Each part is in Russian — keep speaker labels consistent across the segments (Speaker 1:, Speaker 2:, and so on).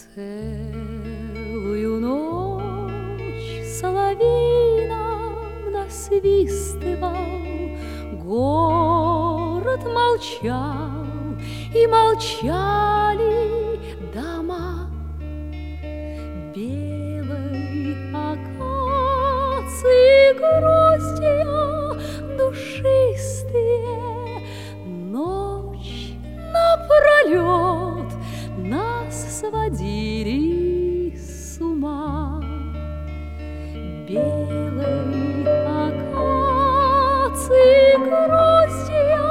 Speaker 1: Целую ночь соловей нам насвистывал, город молчал, и молчали дома. Белой акации гроздья душистые ночь напролет нас сводили с ума. Белой акации гроздья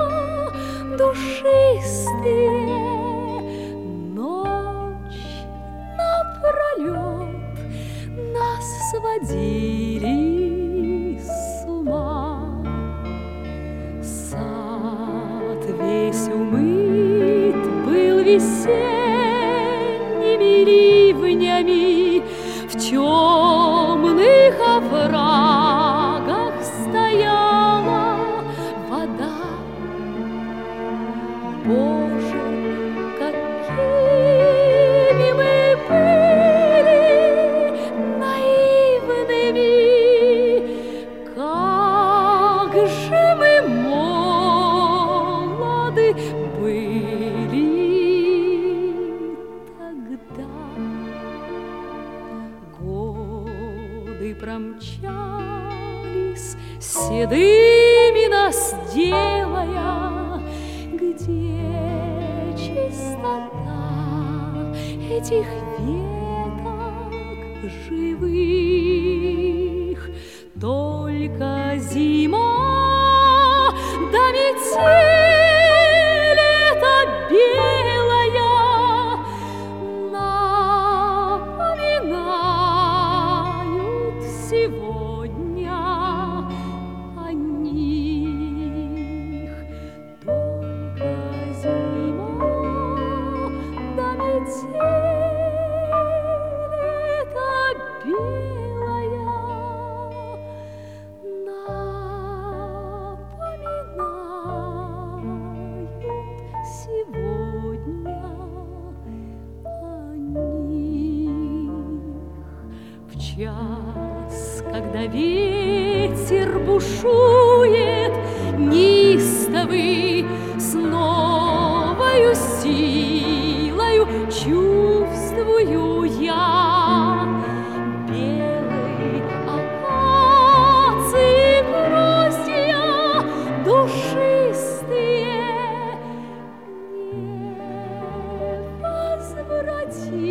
Speaker 1: душистые ночь напролет нас сводили с ума. Сад весь умыт был весенними ливнями, в темных оврагах стояла вода. Боже, какими мы были наивными, как же мы молоды были тогда. Годы промчались, седыми нас делая. Где чистота этих веток живых? Только зима да метель эта белая напоминают сегодня о них. Только зима да метель эта белая напоминают сегодня о них. В час, когда ветер бушует неистовый, с новою силою чувствую я. Белой акации гроздья душистые невозвратимы